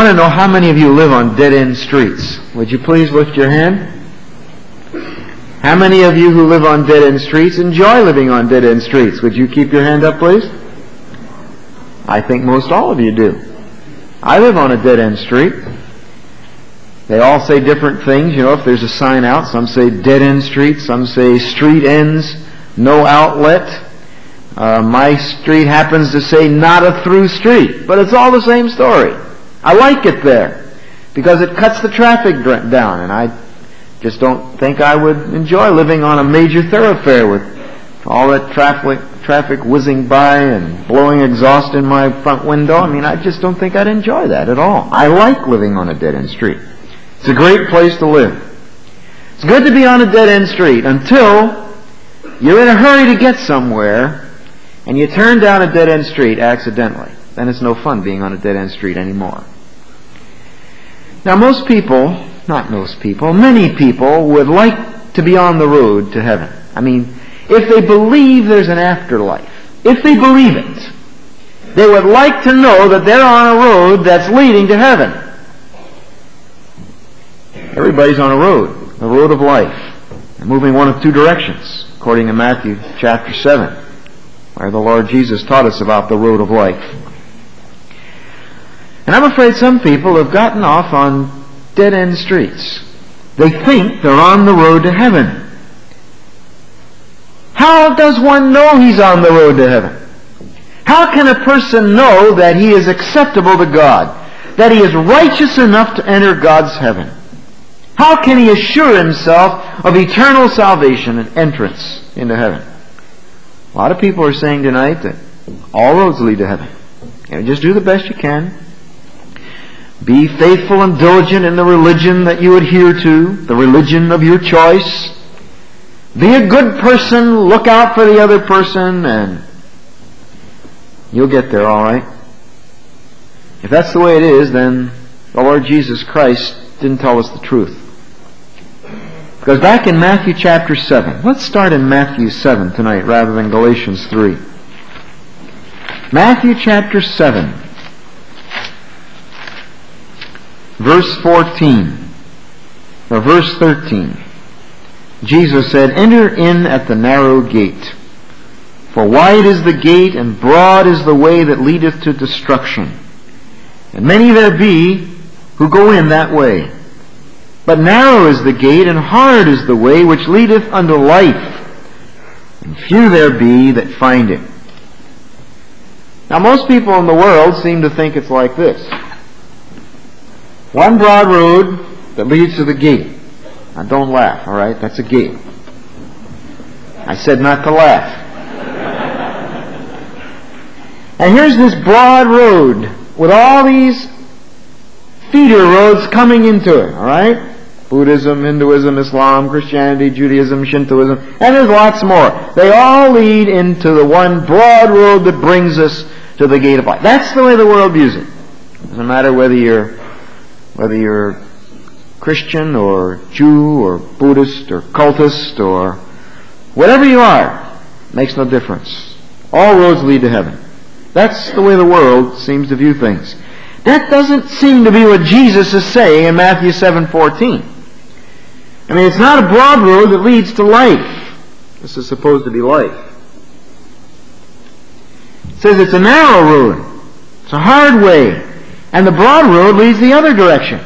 want to know how many of you live on dead-end streets. Would you please lift your hand? How many of you who live on dead-end streets enjoy living on dead-end streets? Would you keep your hand up, please? I think most all of you do. I live on a dead-end street. They all say different things. You know, if there's a sign out, some say dead-end street, some say street ends, no outlet. My street happens to say not a through street, but it's all the same story. I like it there because it cuts the traffic down, and I just don't think I would enjoy living on a major thoroughfare with all that traffic whizzing by and blowing exhaust in my front window. I mean, I just don't think I'd enjoy that at all. I like living on a dead-end street. It's a great place to live. It's good to be on a dead-end street until you're in a hurry to get somewhere and you turn down a dead-end street accidentally. Then it's no fun being on a dead-end street anymore. Now, most people, not most people, many people would like to be on the road to heaven. I mean, if they believe there's an afterlife, if they believe it, they would like to know that they're on a road that's leading to heaven. Everybody's on a road, the road of life. They're moving one of two directions, according to Matthew chapter 7, where the Lord Jesus taught us about the road of life. And I'm afraid some people have gotten off on dead-end streets. They think they're on the road to heaven. How does one know he's on the road to heaven? How can a person know that he is acceptable to God, that he is righteous enough to enter God's heaven? How can he assure himself of eternal salvation and entrance into heaven? A lot of people are saying tonight that all roads lead to heaven. And just do the best you can. Be faithful and diligent in the religion that you adhere to, the religion of your choice. Be a good person, look out for the other person, and you'll get there all right. If that's the way it is, then the Lord Jesus Christ didn't tell us the truth. Because back in Matthew chapter 7, let's start in Matthew 7 tonight rather than Galatians 3. Matthew chapter 7, verse 14, or verse 13. Jesus said, "Enter in at the narrow gate, for wide is the gate and broad is the way that leadeth to destruction, and many there be who go in that way. But narrow is the gate and hard is the way which leadeth unto life, and few there be that find it." Now, most people in the world seem to think it's like this. One broad road that leads to the gate. Now, don't laugh, all right? That's a gate. I said not to laugh. And here's this broad road with all these feeder roads coming into it, all right? Buddhism, Hinduism, Islam, Christianity, Judaism, Shintoism, and there's lots more. They all lead into the one broad road that brings us to the gate of life. That's the way the world views it. Doesn't matter whether you're Christian or Jew or Buddhist or cultist or whatever you are, makes no difference. All roads lead to heaven. That's the way the world seems to view things. That doesn't seem to be what Jesus is saying in Matthew 7:14. I mean, it's not a broad road that leads to life. This is supposed to be life. It says it's a narrow road. It's a hard way. And the broad road leads the other direction.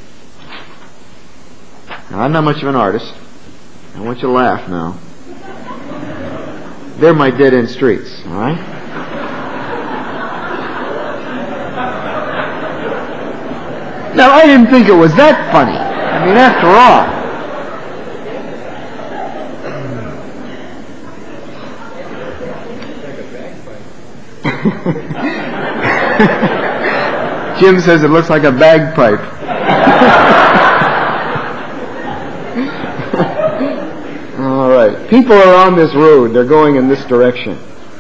Now, I'm not much of an artist. I want you to laugh now. They're my dead-end streets, all right? Now, I didn't think it was that funny. I mean, after all. Jim says it looks like a bagpipe. All right. People are on this road. They're going in this direction.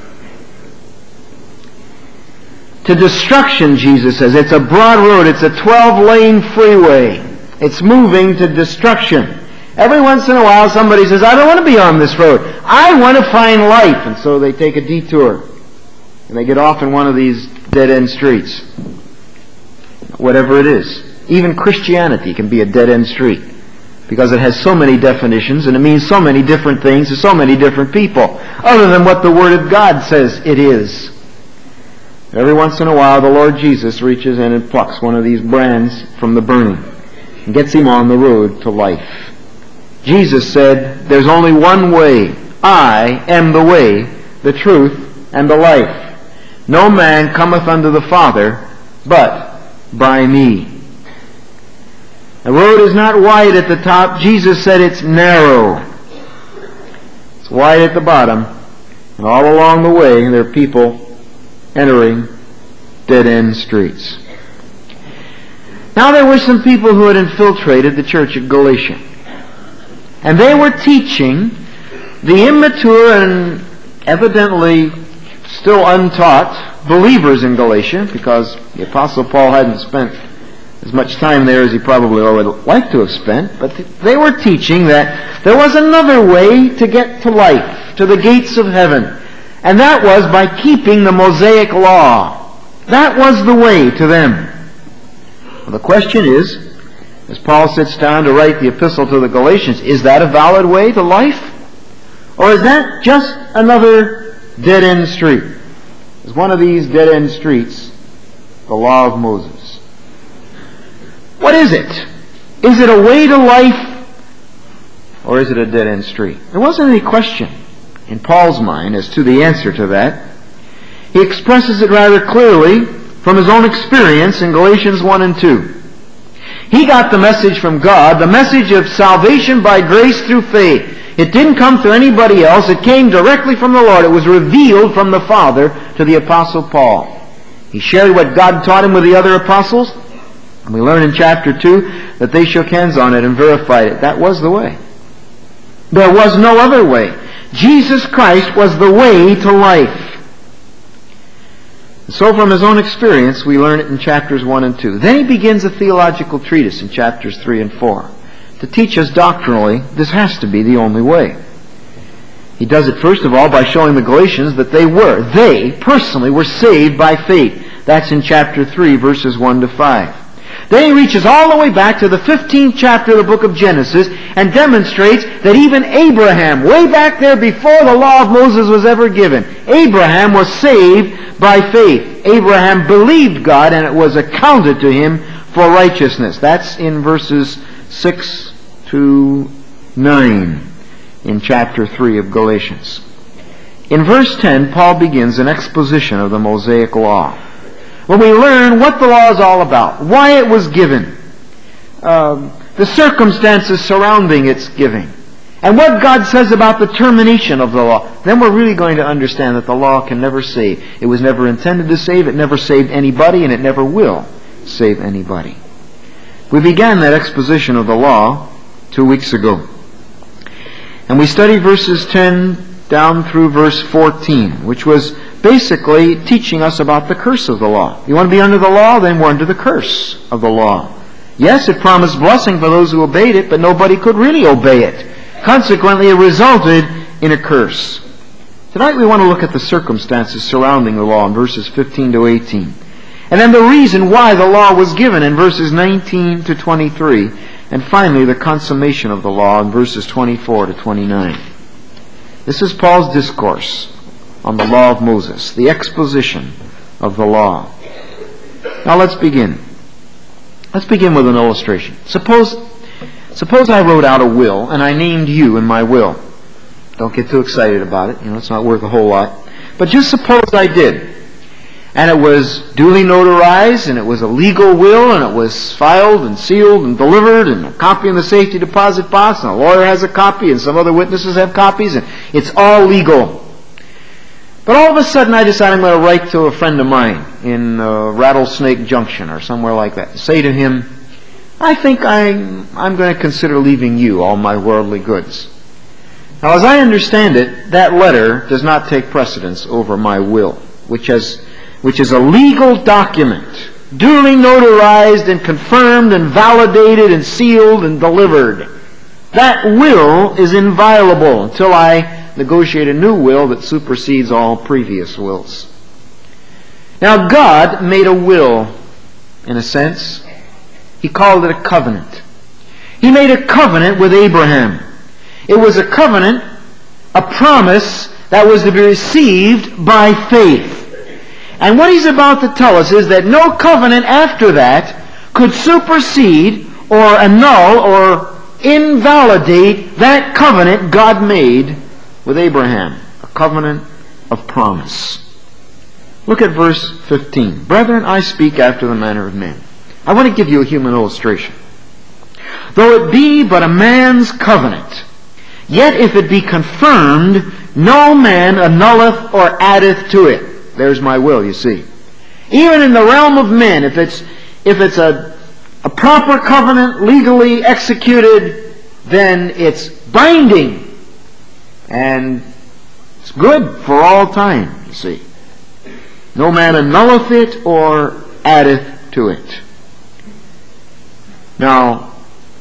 To destruction, Jesus says. It's a broad road. It's a 12-lane freeway. It's moving to destruction. Every once in a while, somebody says, I don't want to be on this road. I want to find life. And so they take a detour. And they get off in one of these dead-end streets. whatever it is. Even Christianity can be a dead-end street because it has so many definitions and it means so many different things to so many different people, other than what the Word of God says it is. Every once in a while, the Lord Jesus reaches in and plucks one of these brands from the burning and gets him on the road to life. Jesus said, there's only one way. I am the way, the truth, and the life. No man cometh unto the Father but by me. The road is not wide at the top. Jesus said it's narrow. It's wide at the bottom. And all along the way, there are people entering dead-end streets. Now there were some people who had infiltrated the church at Galatia. And they were teaching the immature and evidently still untaught believers in Galatia, because the Apostle Paul hadn't spent as much time there as he probably would like to have spent, but they were teaching that there was another way to get to life, to the gates of heaven, and that was by keeping the Mosaic law. That was the way to them. Well, the question is, as Paul sits down to write the epistle to the Galatians, is that a valid way to life? Or is that just another dead-end street? Is one of these dead-end streets the law of Moses? What is it? Is it a way to life, or is it a dead-end street? There wasn't any question in Paul's mind as to the answer to that. He expresses it rather clearly from his own experience in Galatians 1 and 2. He got the message from God, the message of salvation by grace through faith. It didn't come through anybody else. It came directly from the Lord. It was revealed from the Father to the Apostle Paul. He shared what God taught him with the other apostles. And we learn in chapter 2 that they shook hands on it and verified it. That was the way. There was no other way. Jesus Christ was the way to life. So from his own experience, we learn it in chapters 1 and 2. Then he begins a theological treatise in chapters 3 and 4 to teach us doctrinally this has to be the only way. He does it first of all by showing the Galatians that they personally were saved by faith. That's in chapter 3, verses 1 to 5. Then he reaches all the way back to the 15th chapter of the book of Genesis and demonstrates that even Abraham, way back there before the law of Moses was ever given, Abraham was saved by faith. Abraham believed God and it was accounted to him for righteousness. That's in verses 6 to 9 in chapter 3 of Galatians. In verse 10, Paul begins an exposition of the Mosaic law, when we learn what the law is all about, why it was given, the circumstances surrounding its giving, and what God says about the termination of the law. Then we're really going to understand that the law can never save. It was never intended to save, it never saved anybody, and it never will save anybody. We began that exposition of the law 2 weeks ago. And we studied verses 10 down through verse 14, which was basically teaching us about the curse of the law. You want to be under the law? Then we're under the curse of the law. Yes, it promised blessing for those who obeyed it, but nobody could really obey it. Consequently, it resulted in a curse. Tonight we want to look at the circumstances surrounding the law in verses 15 to 18. And then the reason why the law was given in verses 19 to 23. And finally, the consummation of the law in verses 24 to 29. This is Paul's discourse on the law of Moses, the exposition of the law. Now let's begin. Let's begin with an illustration. Suppose I wrote out a will and I named you in my will. Don't get too excited about it. It's not worth a whole lot. But just suppose I did. And it was duly notarized, and it was a legal will, and it was filed and sealed and delivered, and a copy in the safety deposit box, and a lawyer has a copy, and some other witnesses have copies, and it's all legal. But all of a sudden I decide I'm going to write to a friend of mine in Rattlesnake Junction or somewhere like that. Say to him, I think I'm going to consider leaving you all my worldly goods. Now as I understand it, that letter does not take precedence over my will, which is a legal document, duly notarized and confirmed and validated and sealed and delivered. That will is inviolable until I negotiate a new will that supersedes all previous wills. Now God made a will in a sense. He called it a covenant. He made a covenant with Abraham. It was a covenant, a promise that was to be received by faith. And what he's about to tell us is that no covenant after that could supersede or annul or invalidate that covenant God made with Abraham. A covenant of promise. Look at verse 15. Brethren, I speak after the manner of men. I want to give you a human illustration. Though it be but a man's covenant, yet if it be confirmed, no man annulleth or addeth to it. There's my will, you see. Even in the realm of men, if it's a proper covenant, legally executed, then it's binding. And it's good for all time, you see. No man annulleth it or addeth to it. Now,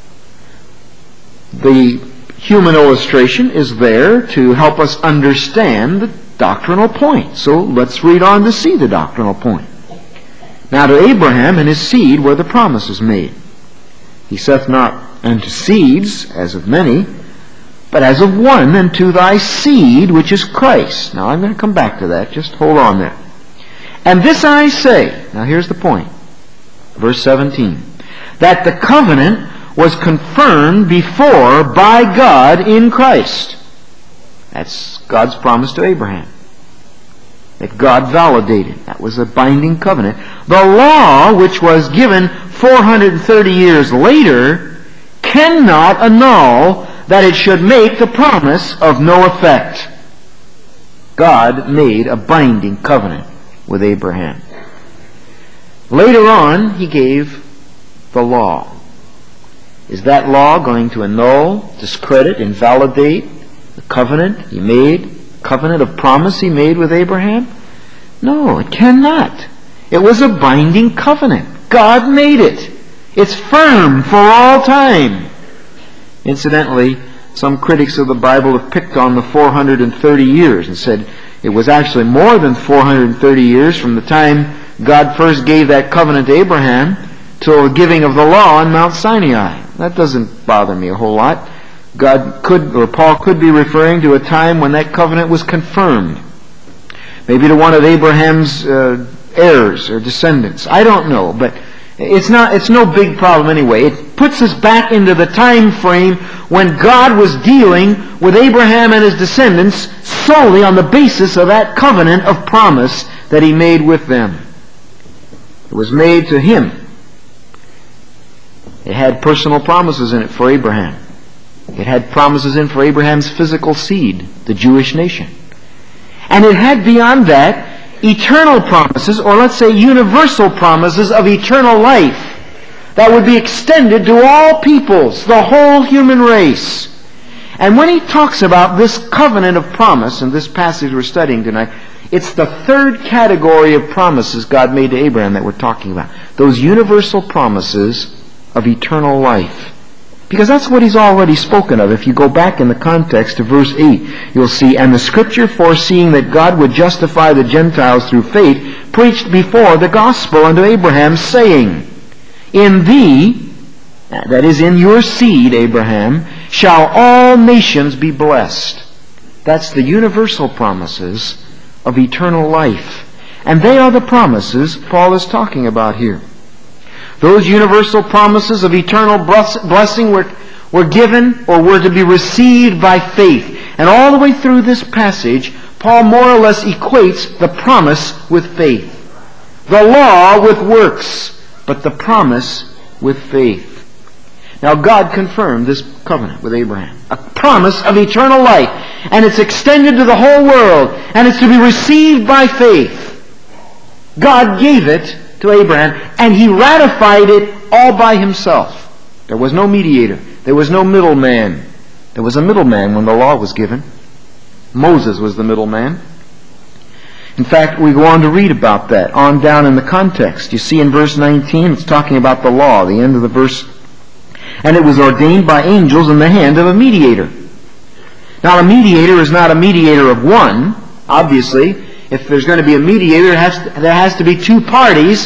the human illustration is there to help us understand the doctrinal point. So let's read on to see the doctrinal point. Now to Abraham and his seed were the promises made. He saith not unto seeds, as of many, but as of one, and to thy seed, which is Christ. Now I'm going to come back to that. Just hold on there. And this I say, now here's the point, verse 17, that the covenant was confirmed before by God in Christ. That's God's promise to Abraham. That God validated. That was a binding covenant. The law, which was given 430 years later, cannot annul that it should make the promise of no effect. God made a binding covenant with Abraham. Later on, He gave the law. Is that law going to annul, discredit, invalidate the covenant He made, covenant of promise He made with Abraham? No, it cannot. It was a binding covenant. God made it. It's firm for all time. Incidentally, some critics of the Bible have picked on the 430 years and said it was actually more than 430 years from the time God first gave that covenant to Abraham till the giving of the law on Mount Sinai. That doesn't bother me a whole lot. God could, or Paul could be referring to a time when that covenant was confirmed. Maybe to one of Abraham's heirs or descendants. I don't know, but it's no big problem anyway. It puts us back into the time frame when God was dealing with Abraham and his descendants solely on the basis of that covenant of promise that He made with them. It was made to him. It had personal promises in it for Abraham. It had promises in for Abraham's physical seed, the Jewish nation. And it had beyond that eternal promises, or let's say universal promises of eternal life that would be extended to all peoples, the whole human race. And when he talks about this covenant of promise in this passage we're studying tonight, it's the third category of promises God made to Abraham that we're talking about. Those universal promises of eternal life. Because that's what He's already spoken of. If you go back in the context to verse 8, you'll see, and the Scripture, foreseeing that God would justify the Gentiles through faith, preached before the gospel unto Abraham, saying, in thee, that is in your seed, Abraham, shall all nations be blessed. That's the universal promises of eternal life. And they are the promises Paul is talking about here. Those universal promises of eternal blessing were given or were to be received by faith. And all the way through this passage, Paul more or less equates the promise with faith. The law with works, but the promise with faith. Now God confirmed this covenant with Abraham. A promise of eternal life. And it's extended to the whole world. And it's to be received by faith. God gave it to Abraham, and He ratified it all by Himself. There was no mediator. There was no middleman. There was a middleman when the law was given. Moses was the middleman. In fact, we go on to read about that, on down in the context. You see in verse 19, it's talking about the law, the end of the verse. And it was ordained by angels in the hand of a mediator. Now, a mediator is not a mediator of one, obviously. If there's going to be a mediator, there has to be two parties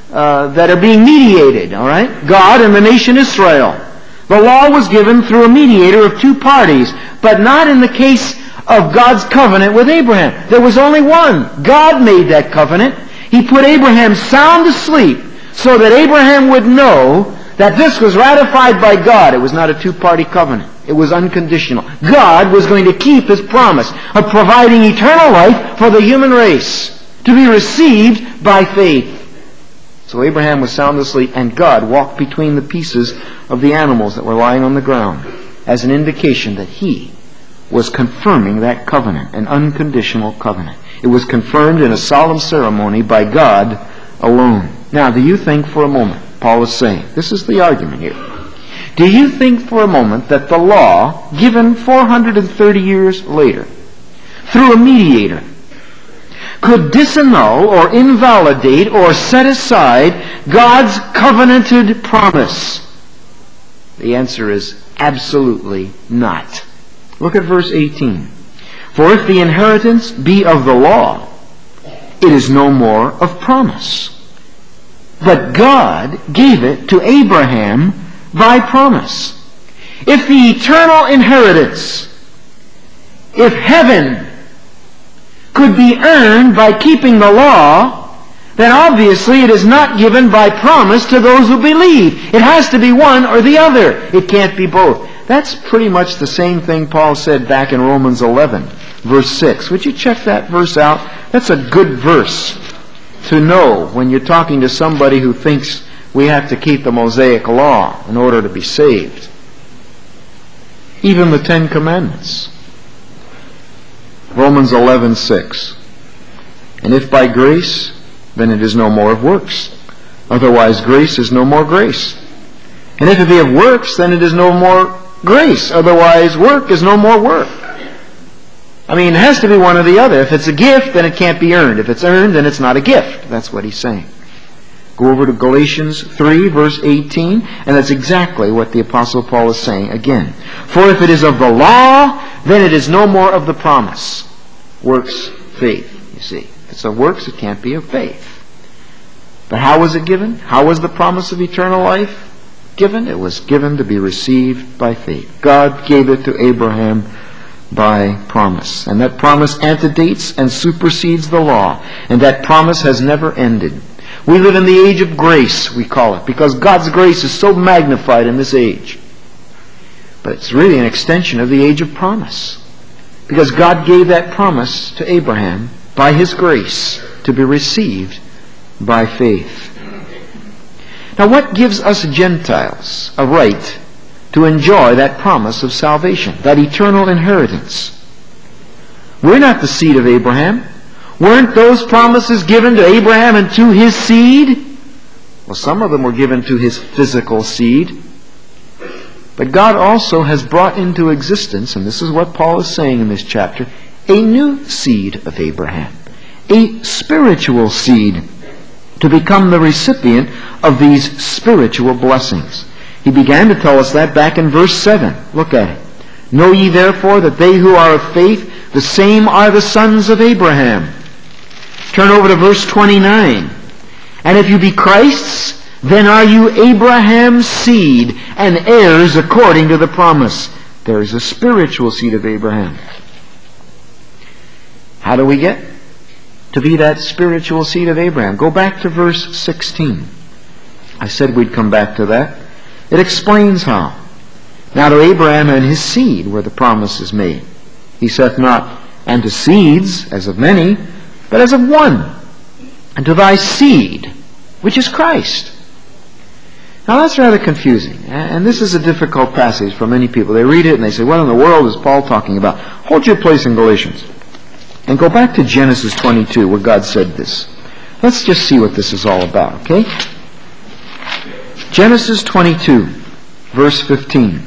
that are being mediated, all right? God and the nation Israel. The law was given through a mediator of two parties, but not in the case of God's covenant with Abraham. There was only one. God made that covenant. He put Abraham sound asleep so that Abraham would know that this was ratified by God. It was not a two-party covenant. It was unconditional. God was going to keep His promise of providing eternal life for the human race to be received by faith. So Abraham was sound asleep, and God walked between the pieces of the animals that were lying on the ground as an indication that He was confirming that covenant, an unconditional covenant. It was confirmed in a solemn ceremony by God alone. Now, do you think for a moment, Paul is saying, this is the argument here, do you think for a moment that the law, given 430 years later, through a mediator, could disannul or invalidate or set aside God's covenanted promise? The answer is absolutely not. Look at verse 18. For if the inheritance be of the law, it is no more of promise. But God gave it to Abraham by promise. If the eternal inheritance, if heaven could be earned by keeping the law, then obviously it is not given by promise to those who believe. It has to be one or the other. It can't be both. That's pretty much the same thing Paul said back in Romans 11, verse 6. Would you check that verse out? That's a good verse to know when you're talking to somebody who thinks we have to keep the Mosaic law in order to be saved. Even the Ten Commandments. Romans 11:6. And if by grace, then it is no more of works. Otherwise grace is no more grace. And if it be of works, then it is no more grace. Otherwise work is no more work. I mean, it has to be one or the other. If it's a gift, then it can't be earned. If it's earned, then it's not a gift. That's what he's saying. Go over to Galatians 3, verse 18, and that's exactly what the Apostle Paul is saying again. For if it is of the law, then it is no more of the promise. Works, faith, you see. If it's of works, it can't be of faith. But how was it given? How was the promise of eternal life given? It was given to be received by faith. God gave it to Abraham by promise. And that promise antedates and supersedes the law. And that promise has never ended. We live in the age of grace, we call it, because God's grace is so magnified in this age. But it's really an extension of the age of promise. Because God gave that promise to Abraham by His grace to be received by faith. Now, what gives us Gentiles a right to enjoy that promise of salvation, that eternal inheritance? We're not the seed of Abraham. Weren't those promises given to Abraham and to his seed? Well, some of them were given to his physical seed. But God also has brought into existence, and this is what Paul is saying in this chapter, a new seed of Abraham, a spiritual seed, to become the recipient of these spiritual blessings. He began to tell us that back in verse 7. Look at it. Know ye therefore that they who are of faith, the same are the sons of Abraham. Turn over to verse 29. And if you be Christ's, then are you Abraham's seed and heirs according to the promise. There is a spiritual seed of Abraham. How do we get to be that spiritual seed of Abraham? Go back to verse 16. I said we'd come back to that. It explains how. Now to Abraham and his seed where the promise is made. He saith not, and to seeds, as of many, but as of one, and to thy seed, which is Christ. Now that's rather confusing, and this is a difficult passage for many people. They read it and they say, what in the world is Paul talking about? Hold your place in Galatians, and go back to Genesis 22, where God said this. Let's just see what this is all about, okay? Genesis 22, verse 15.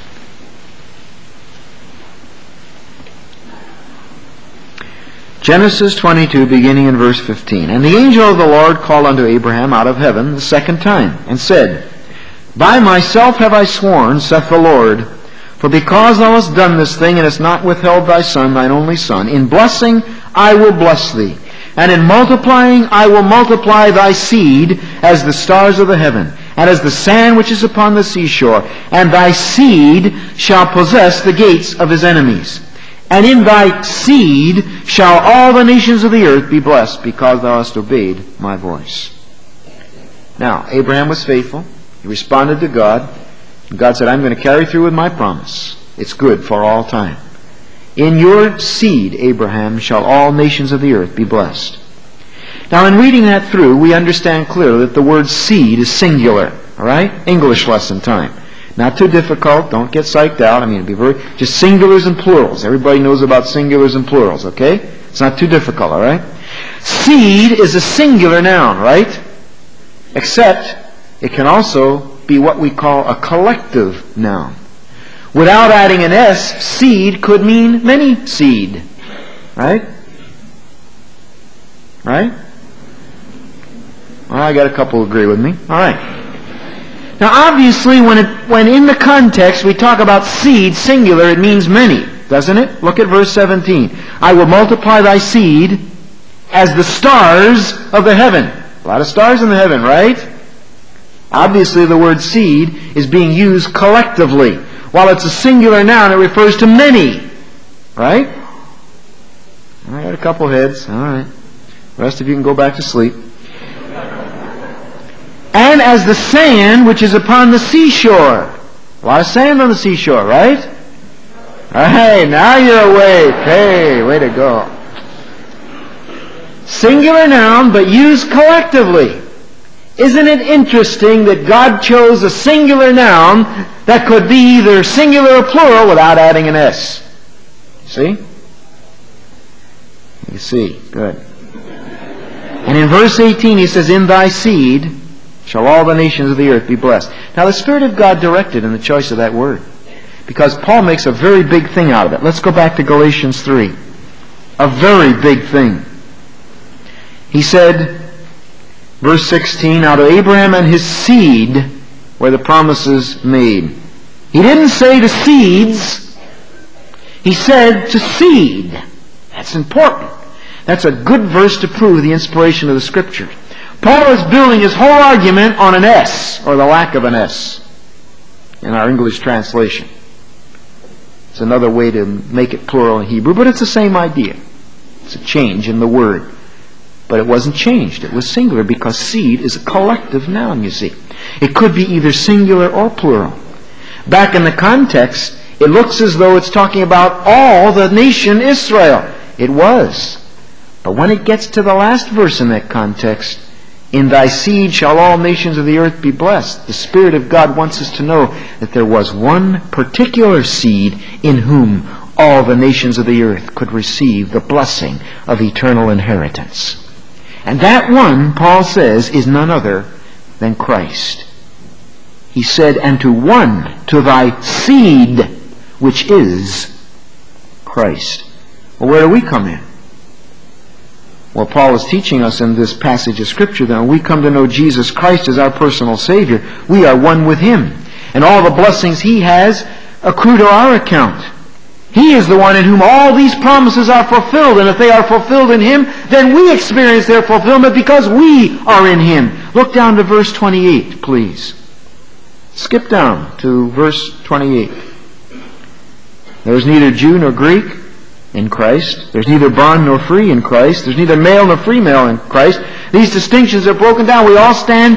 Genesis 22, beginning in verse 15. And the angel of the Lord called unto Abraham out of heaven the second time, and said, By myself have I sworn, saith the Lord, for because thou hast done this thing, and hast not withheld thy son, thine only son, in blessing I will bless thee. And in multiplying I will multiply thy seed as the stars of the heaven, and as the sand which is upon the seashore. And thy seed shall possess the gates of his enemies. And in thy seed shall all the nations of the earth be blessed, because thou hast obeyed my voice. Now, Abraham was faithful. He responded to God. And God said, I'm going to carry through with my promise. It's good for all time. In your seed, Abraham, shall all nations of the earth be blessed. Now, in reading that through, we understand clearly that the word seed is singular. All right? English lesson time. Not too difficult. Don't get psyched out. I mean, it'd be very... just singulars and plurals. Everybody knows about singulars and plurals, okay? It's not too difficult, all right? Seed is a singular noun, right? Except it can also be what we call a collective noun. Without adding an S, seed could mean many seed. Right? Right? Well, I got a couple who agree with me. All right. Now, obviously, when in the context we talk about seed, singular, it means many, doesn't it? Look at verse 17. I will multiply thy seed as the stars of the heaven. A lot of stars in the heaven, right? Obviously, the word seed is being used collectively. While it's a singular noun, it refers to many. Right? I got a couple heads. All right. The rest of you can go back to sleep. And as the sand which is upon the seashore. A lot of sand on the seashore, right? Hey, now you're awake. Hey, way to go. Singular noun, but used collectively. Isn't it interesting that God chose a singular noun that could be either singular or plural without adding an S? See? You see. Good. And in verse 18 he says, in thy seed shall all the nations of the earth be blessed. Now the Spirit of God directed in the choice of that word, because Paul makes a very big thing out of it. Let's go back to Galatians 3. A very big thing. He said, verse 16, now to Abraham and his seed were the promises made. He didn't say to seeds. He said to seed. That's important. That's a good verse to prove the inspiration of the Scripture. Paul is building his whole argument on an S, or the lack of an S, in our English translation. It's another way to make it plural in Hebrew, but it's the same idea. It's a change in the word. But it wasn't changed. It was singular because seed is a collective noun, you see. It could be either singular or plural. Back in the context, it looks as though it's talking about all the nation Israel. It was. But when it gets to the last verse in that context, in thy seed shall all nations of the earth be blessed. The Spirit of God wants us to know that there was one particular seed in whom all the nations of the earth could receive the blessing of eternal inheritance. And that one, Paul says, is none other than Christ. He said, and to one, to thy seed, which is Christ. Well, where do we come in? Well, Paul is teaching us in this passage of Scripture that when we come to know Jesus Christ as our personal Savior, we are one with Him. And all the blessings He has accrue to our account. He is the one in whom all these promises are fulfilled. And if they are fulfilled in Him, then we experience their fulfillment because we are in Him. Look down to verse 28, please. Skip down to verse 28. There is neither Jew nor Greek in Christ. There's neither bond nor free in Christ. There's neither male nor female in Christ. These distinctions are broken down. We all stand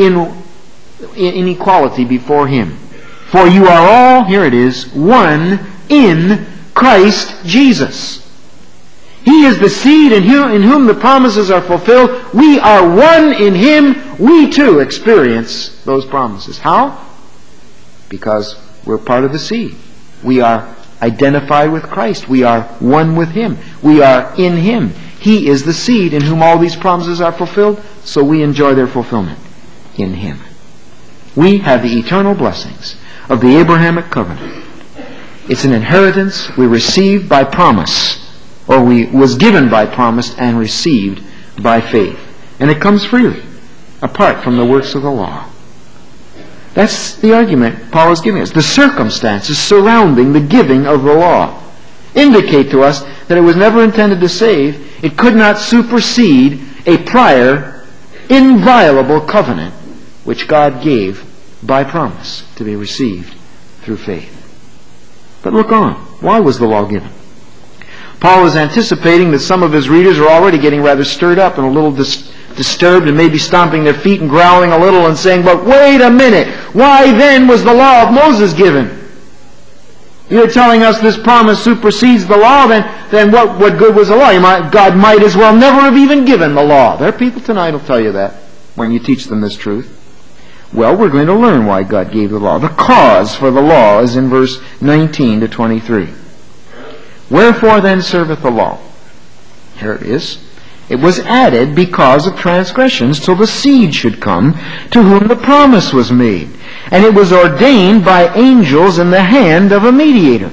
in equality before Him. For you are all, here it is, one in Christ Jesus. He is the seed in whom the promises are fulfilled. We are one in Him. We too experience those promises. How? Because we're part of the seed. We are identified with Christ. We are one with Him. We are in Him. He is the seed in whom all these promises are fulfilled, so we enjoy their fulfillment in Him. We have the eternal blessings of the Abrahamic covenant. It's an inheritance we received by promise, or was given by promise and received by faith. And it comes freely, apart from the works of the law. That's the argument Paul is giving us. The circumstances surrounding the giving of the law indicate to us that it was never intended to save. It could not supersede a prior, inviolable covenant which God gave by promise to be received through faith. But look on. Why was the law given? Paul was anticipating that some of his readers are already getting rather stirred up and a little disturbed and maybe stomping their feet and growling a little and saying, but wait a minute, why then was the law of Moses given? You're telling us this promise supersedes the law, then what good was the law? God might as well never have even given the law. There are people tonight who will tell you that when you teach them this truth. Well, we're going to learn why God gave the law. The cause for the law is in verse 19 to 23. Wherefore then serveth the law? Here it is. It was added because of transgressions till the seed should come to whom the promise was made. And it was ordained by angels in the hand of a mediator.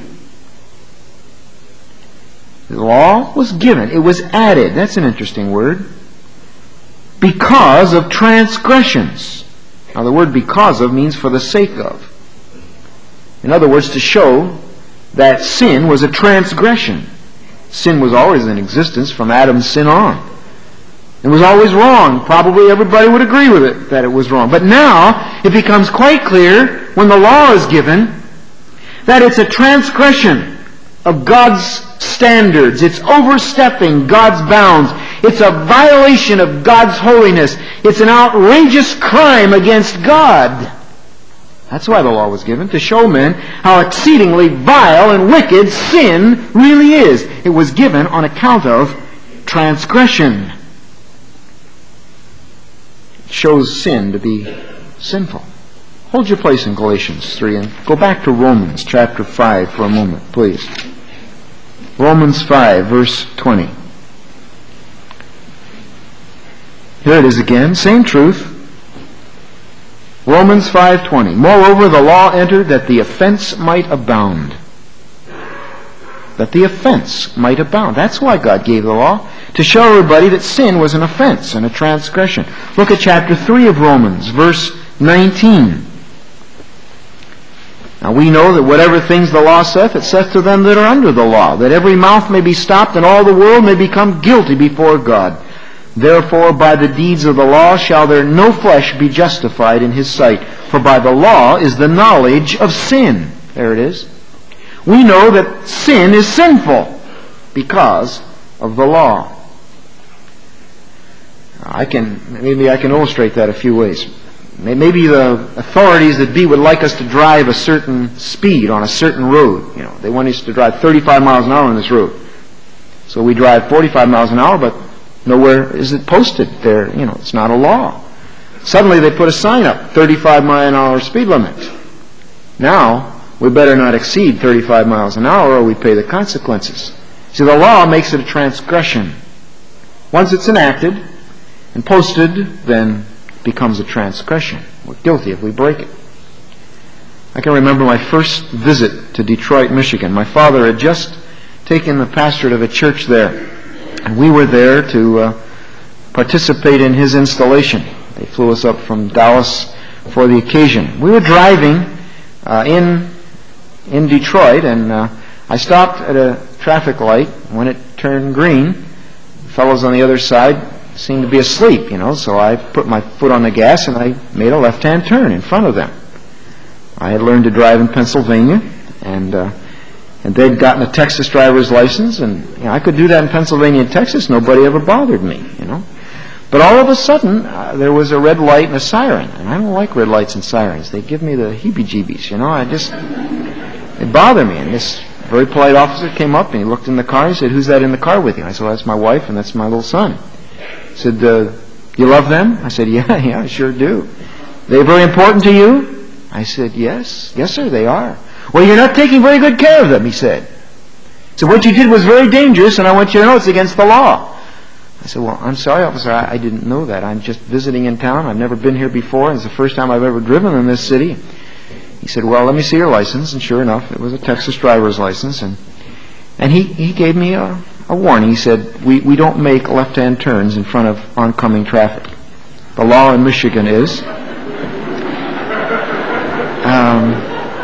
The law was given. It was added. That's an interesting word. Because of transgressions. Now the word because of means for the sake of. In other words, to show that sin was a transgression. Sin was always in existence from Adam's sin on. It was always wrong. Probably everybody would agree with it, that it was wrong. But now, it becomes quite clear, when the law is given, that it's a transgression of God's standards. It's overstepping God's bounds. It's a violation of God's holiness. It's an outrageous crime against God. That's why the law was given, to show men how exceedingly vile and wicked sin really is. It was given on account of transgression. It shows sin to be sinful. Hold your place in Galatians 3 and go back to Romans chapter 5 for a moment, please. Romans 5, verse 20. Here it is again, same truth. Romans 5:20. Moreover, the law entered that the offense might abound. That the offense might abound. That's why God gave the law, to show everybody that sin was an offense and a transgression. Look at chapter 3 of Romans, verse 19. Now we know that whatever things the law saith, it saith to them that are under the law, that every mouth may be stopped and all the world may become guilty before God. Therefore, by the deeds of the law shall there no flesh be justified in his sight. For by the law is the knowledge of sin. There it is. We know that sin is sinful because of the law. Maybe I can illustrate that a few ways. Maybe the authorities that be would like us to drive a certain speed on a certain road. They want us to drive 35 miles an hour on this road. So we drive 45 miles an hour, but nowhere is it posted there. It's not a law. Suddenly they put a sign up, 35 mile an hour speed limit. Now, we better not exceed 35 miles an hour or we pay the consequences. See, the law makes it a transgression. Once it's enacted and posted, then it becomes a transgression. We're guilty if we break it. I can remember my first visit to Detroit, Michigan. My father had just taken the pastorate of a church there. And we were there to participate in his installation. They flew us up from Dallas for the occasion. We were driving in Detroit, and I stopped at a traffic light. When it turned green, the fellows on the other side seemed to be asleep, so I put my foot on the gas and I made a left-hand turn in front of them. I had learned to drive in Pennsylvania, and they'd gotten a Texas driver's license, and I could do that in Pennsylvania and Texas. Nobody ever bothered me, But all of a sudden, there was a red light and a siren, and I don't like red lights and sirens. They give me the heebie-jeebies, they bother me. And this very polite officer came up and he looked in the car and he said, "Who's that in the car with you?" I said, "Well, that's my wife and that's my little son." He said, "You love them?" I said, Yeah, I sure do." "They very important to you?" I said, Yes, sir, they are." "Well, you're not taking very good care of them," he said. "So what you did was very dangerous, and I want you to know it's against the law." I said, "Well, I'm sorry, officer, I didn't know that. I'm just visiting in town. I've never been here before. It's the first time I've ever driven in this city." He said, "Well, let me see your license." And sure enough, it was a Texas driver's license. And he gave me a warning. He said, we don't make left-hand turns in front of oncoming traffic. The law in Michigan is...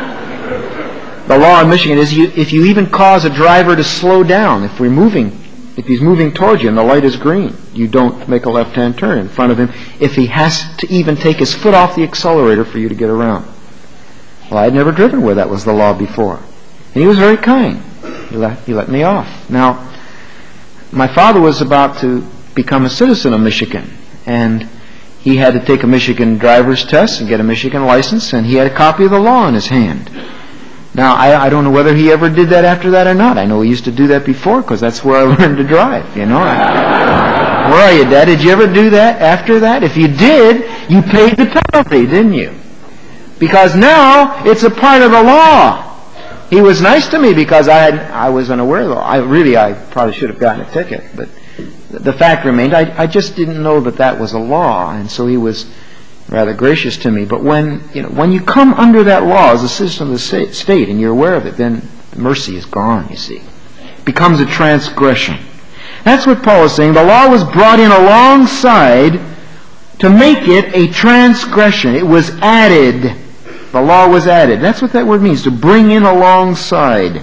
The law in Michigan is if you even cause a driver to slow down, if we're moving If he's moving towards you and the light is green, you don't make a left-hand turn in front of him if he has to even take his foot off the accelerator for you to get around. Well, I'd never driven where that was the law before. And he was very kind. He let me off. Now, my father was about to become a citizen of Michigan, and he had to take a Michigan driver's test and get a Michigan license, and he had a copy of the law in his hand. Now, I don't know whether he ever did that after that or not. I know he used to do that before, because that's where I learned to drive, you know. Where are you, Dad? Did you ever do that after that? If you did, you paid the penalty, didn't you? Because now it's a part of the law. He was nice to me because I was unaware of the law. I probably should have gotten a ticket, but the fact remained, I just didn't know that was a law, and so he was rather gracious to me. But when you come under that law as a citizen of the state and you're aware of it, then mercy is gone, you see. It becomes a transgression. That's what Paul is saying. The law was brought in alongside to make it a transgression. It was added. The law was added. That's what that word means, to bring in alongside.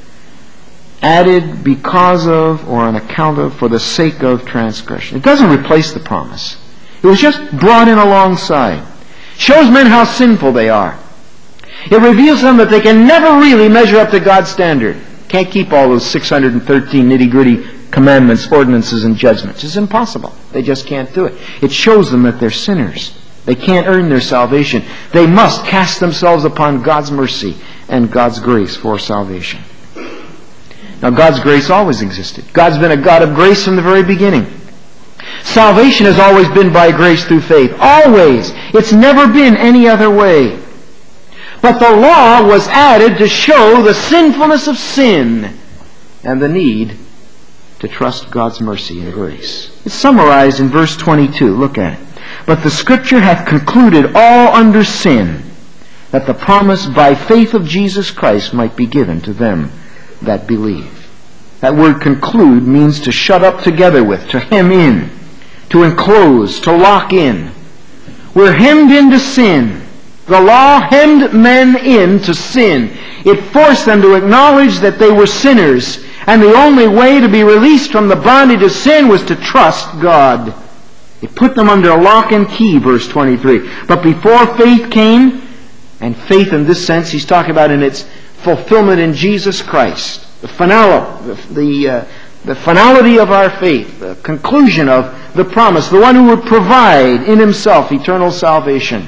Added because of, or on account of, for the sake of transgression. It doesn't replace the promise. It was just brought in alongside. Shows men how sinful they are. It reveals them that they can never really measure up to God's standard. Can't keep all those 613 nitty-gritty commandments, ordinances, and judgments. It's impossible. They just can't do it. It shows them that they're sinners. They can't earn their salvation. They must cast themselves upon God's mercy and God's grace for salvation. Now, God's grace always existed. God's been a God of grace from the very beginning. Salvation has always been by grace through faith. Always. It's never been any other way. But the law was added to show the sinfulness of sin and the need to trust God's mercy and grace. It's summarized in verse 22. Look at it. But the Scripture hath concluded all under sin, that the promise by faith of Jesus Christ might be given to them that believe. That word conclude means to shut up together with, to hem in, to enclose, to lock in. We're hemmed into sin. The law hemmed men into sin. It forced them to acknowledge that they were sinners, and the only way to be released from the bondage of sin was to trust God. It put them under lock and key, verse 23. But before faith came, and faith in this sense he's talking about in its fulfillment in Jesus Christ, the finality of our faith, the conclusion of the promise, the one who would provide in himself eternal salvation.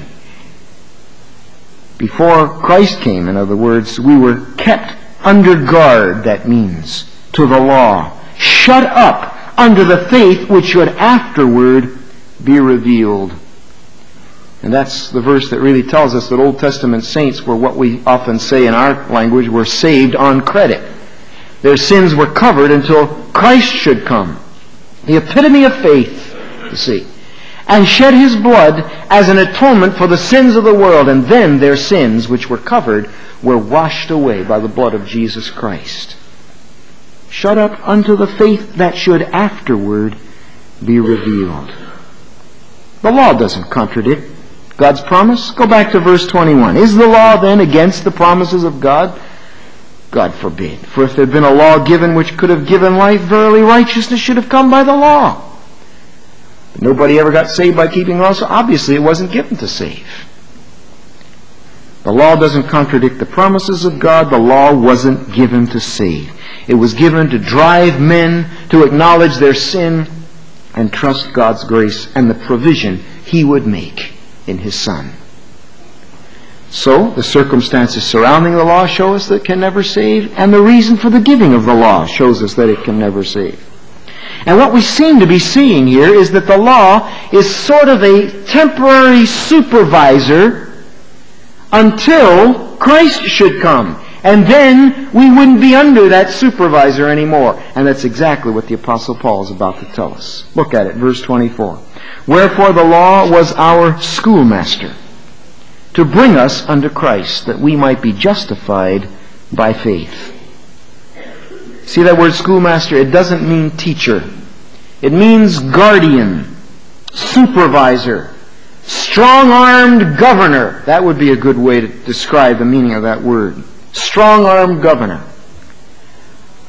Before Christ came, in other words, we were kept under guard, that means, to the law, shut up under the faith which should afterward be revealed. And that's the verse that really tells us that Old Testament saints were what we often say in our language, were saved on credit. Their sins were covered until Christ should come. The epitome of faith, you see. And shed his blood as an atonement for the sins of the world. And then their sins, which were covered, were washed away by the blood of Jesus Christ. Shut up unto the faith that should afterward be revealed. The law doesn't contradict God's promise. Go back to verse 21. Is the law then against the promises of God? God forbid. For if there had been a law given which could have given life, verily righteousness should have come by the law. But nobody ever got saved by keeping law, so obviously it wasn't given to save. The law doesn't contradict the promises of God. The law wasn't given to save. It was given to drive men to acknowledge their sin and trust God's grace and the provision he would make in his Son. So, the circumstances surrounding the law show us that it can never save, and the reason for the giving of the law shows us that it can never save. And what we seem to be seeing here is that the law is sort of a temporary supervisor until Christ should come. And then we wouldn't be under that supervisor anymore. And that's exactly what the Apostle Paul is about to tell us. Look at it, verse 24. Wherefore the law was our schoolmaster, to bring us unto Christ, that we might be justified by faith. See that word schoolmaster? It doesn't mean teacher. It means guardian, supervisor, strong-armed governor. That would be a good way to describe the meaning of that word. Strong-armed governor.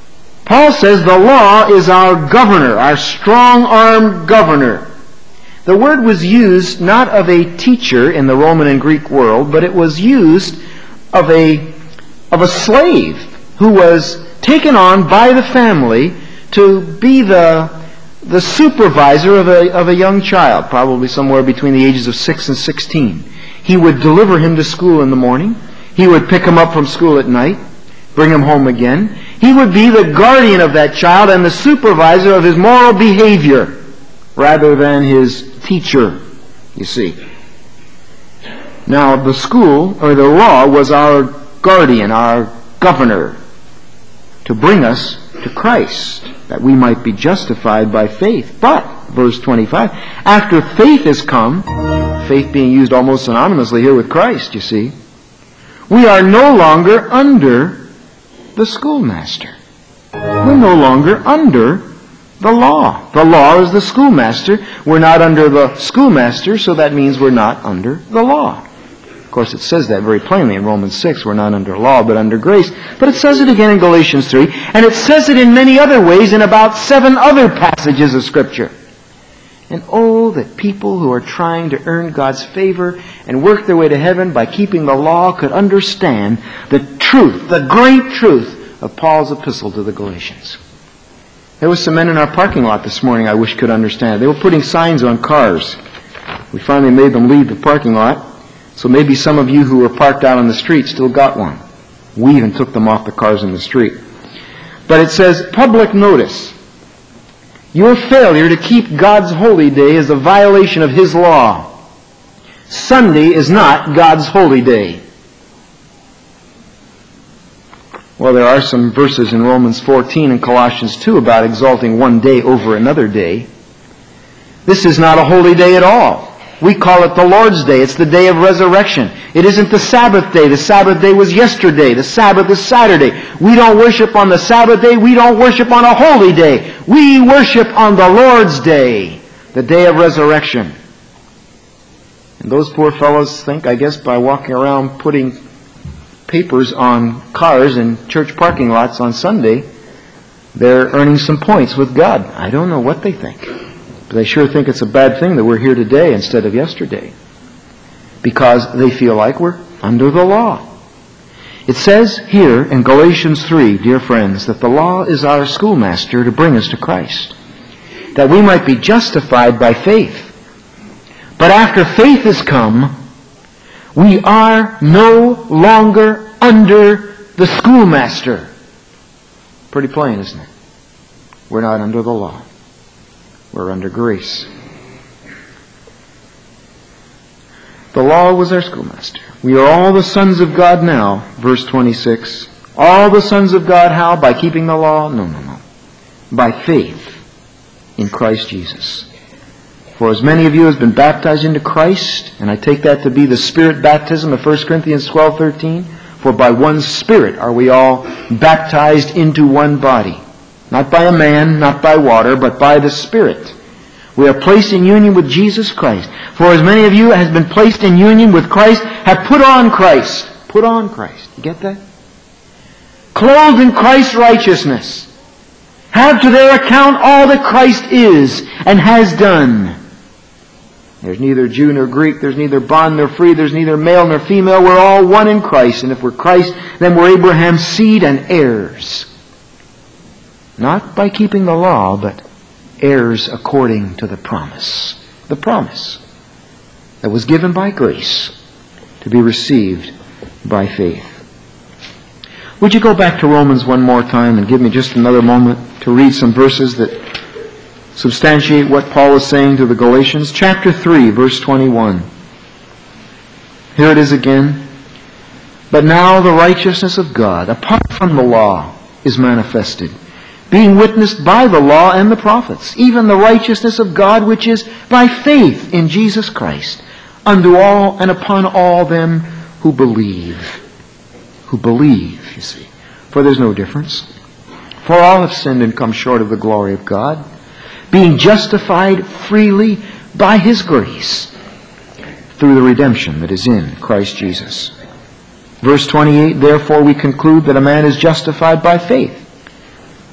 Paul says the law is our governor, our strong-armed governor. The word was used not of a teacher in the Roman and Greek world, but it was used of a slave who was taken on by the family to be the supervisor of a young child, probably somewhere between the ages of 6 and 16. He would deliver him to school in the morning. He would pick him up from school at night, bring him home again. He would be the guardian of that child and the supervisor of his moral behavior rather than his teacher, you see. Now, the school, or the law, was our guardian, our governor, to bring us to Christ, that we might be justified by faith. But, verse 25, after faith has come, faith being used almost synonymously here with Christ, you see, we are no longer under the schoolmaster. We're no longer under the law. The law is the schoolmaster. We're not under the schoolmaster, so that means we're not under the law. Of course, it says that very plainly in Romans 6. We're not under law, but under grace. But it says it again in Galatians 3, and it says it in many other ways in about 7 other passages of Scripture. And oh, that people who are trying to earn God's favor and work their way to heaven by keeping the law could understand the truth, the great truth of Paul's epistle to the Galatians. There was some men in our parking lot this morning I wish could understand. They were putting signs on cars. We finally made them leave the parking lot. So maybe some of you who were parked out on the street still got one. We even took them off the cars in the street. But it says, public notice. Your failure to keep God's holy day is a violation of His law. Sunday is not God's holy day. Well, there are some verses in Romans 14 and Colossians 2 about exalting one day over another day. This is not a holy day at all. We call it the Lord's Day. It's the day of resurrection. It isn't the Sabbath day. The Sabbath day was yesterday. The Sabbath is Saturday. We don't worship on the Sabbath day. We don't worship on a holy day. We worship on the Lord's Day, the day of resurrection. And those poor fellows think, I guess, by walking around putting papers on cars in church parking lots on Sunday, they're earning some points with God. I don't know what they think. But they sure think it's a bad thing that we're here today instead of yesterday, because they feel like we're under the law. It says here in Galatians 3, dear friends, that the law is our schoolmaster to bring us to Christ, that we might be justified by faith. But after faith has come, we are no longer under the schoolmaster. Pretty plain, isn't it? We're not under the law. We're under grace. The law was our schoolmaster. We are all the sons of God now, verse 26. All the sons of God, how? By keeping the law? No. By faith in Christ Jesus. For as many of you as been baptized into Christ, and I take that to be the Spirit baptism of 1 Corinthians 12:13, for by one Spirit are we all baptized into one body. Not by a man, not by water, but by the Spirit. We are placed in union with Jesus Christ. For as many of you as have been placed in union with Christ have put on Christ. Put on Christ. You get that? Clothed in Christ's righteousness. Have to their account all that Christ is and has done. There's neither Jew nor Greek. There's neither bond nor free. There's neither male nor female. We're all one in Christ. And if we're Christ, then we're Abraham's seed and heirs. Not by keeping the law, but heirs according to the promise. The promise that was given by grace to be received by faith. Would you go back to Romans one more time and give me just another moment to read some verses that substantiate what Paul is saying to the Galatians? Chapter 3, verse 21. Here it is again. But now the righteousness of God, apart from the law, is manifested, being witnessed by the law and the prophets, even the righteousness of God which is by faith in Jesus Christ, unto all and upon all them who believe. Who believe, you see. For there's no difference. For all have sinned and come short of the glory of God, being justified freely by His grace, through the redemption that is in Christ Jesus. Verse 28, therefore we conclude that a man is justified by faith,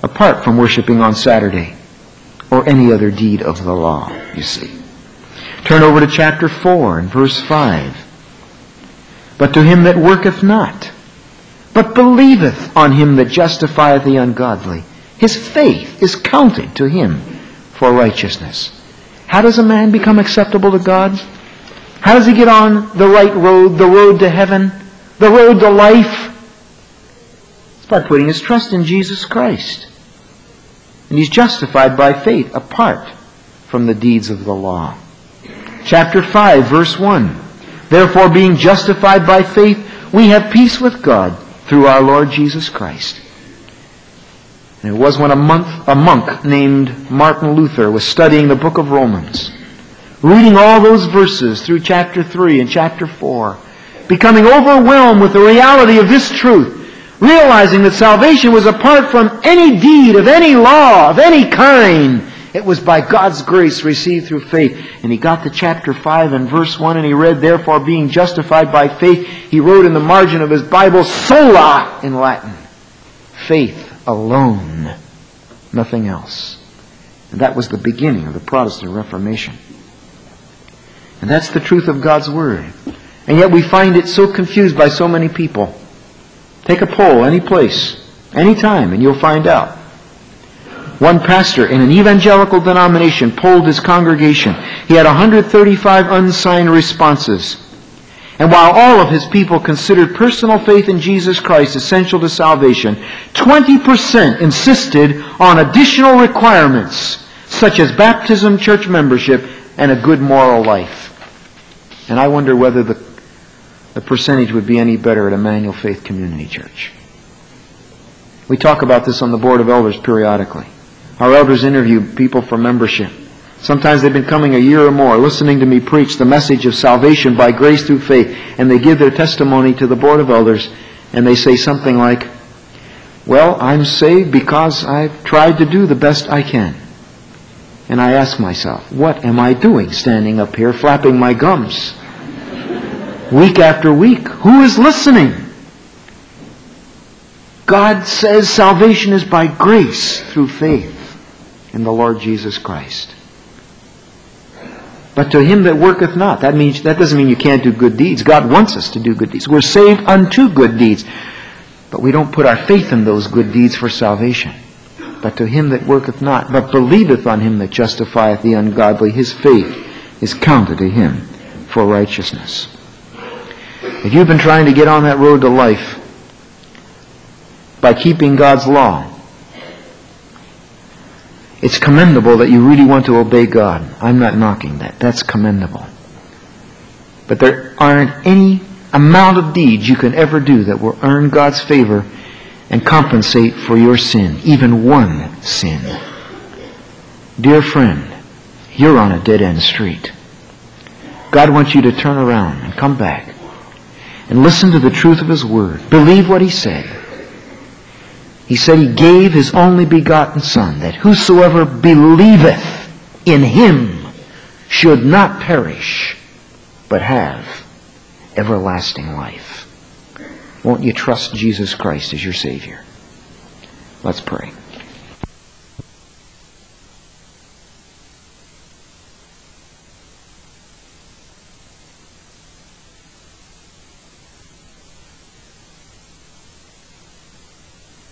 apart from worshiping on Saturday or any other deed of the law, you see. Turn over to chapter 4 and verse 5. But to him that worketh not, but believeth on him that justifieth the ungodly, his faith is counted to him for righteousness. How does a man become acceptable to God? How does he get on the right road, the road to heaven, the road to life? It's by putting his trust in Jesus Christ. And he's justified by faith apart from the deeds of the law. Chapter 5, verse 1. Therefore, being justified by faith, we have peace with God through our Lord Jesus Christ. And it was when a monk named Martin Luther was studying the book of Romans, reading all those verses through chapter 3 and chapter 4, becoming overwhelmed with the reality of this truth, realizing that salvation was apart from any deed of any law, of any kind. It was by God's grace received through faith. And he got to chapter 5 and verse 1 and he read, therefore being justified by faith, he wrote in the margin of his Bible, sola in Latin. Faith alone. Nothing else. And that was the beginning of the Protestant Reformation. And that's the truth of God's Word. And yet we find it so confused by so many people. Take a poll any place, any time, and you'll find out. One pastor in an evangelical denomination polled his congregation. He had 135 unsigned responses. And while all of his people considered personal faith in Jesus Christ essential to salvation, 20% insisted on additional requirements, such as baptism, church membership, and a good moral life. And I wonder whether the percentage would be any better at Emmanuel Faith Community Church. We talk about this on the Board of Elders periodically. Our elders interview people for membership. Sometimes they've been coming a year or more, listening to me preach the message of salvation by grace through faith, and they give their testimony to the Board of Elders, and they say something like, well, I'm saved because I've tried to do the best I can. And I ask myself, what am I doing standing up here flapping my gums? Week after week, who is listening? God says salvation is by grace through faith in the Lord Jesus Christ. But to him that worketh not, that doesn't mean you can't do good deeds. God wants us to do good deeds. We're saved unto good deeds. But we don't put our faith in those good deeds for salvation. But to him that worketh not, but believeth on him that justifieth the ungodly, his faith is counted to him for righteousness. If you've been trying to get on that road to life by keeping God's law, it's commendable that you really want to obey God. I'm not knocking that. That's commendable. But there aren't any amount of deeds you can ever do that will earn God's favor and compensate for your sin, even one sin. Dear friend, you're on a dead-end street. God wants you to turn around and come back and listen to the truth of His Word. Believe what He said. He said He gave His only begotten Son, that whosoever believeth in Him should not perish, but have everlasting life. Won't you trust Jesus Christ as your Savior? Let's pray.